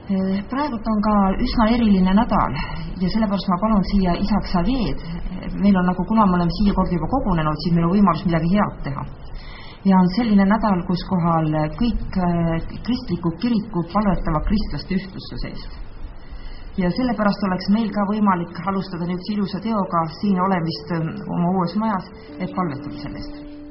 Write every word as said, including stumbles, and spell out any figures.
Praegult on ka üsna eriline nädal ja sellepärast ma palun siia isaks Xavier'd. Meil on nagu, kuna me oleme siia kord juba kogunenud, siis meil on võimalus midagi head teha. Ja on selline nädal, kus kohal kõik kristlikud kirikud palvetavad kristlaste ühtsuse seest. Ja sellepärast oleks meil ka võimalik alustada nüüd ilusa teoga siin olemist oma uues majas, et palvetada sellest.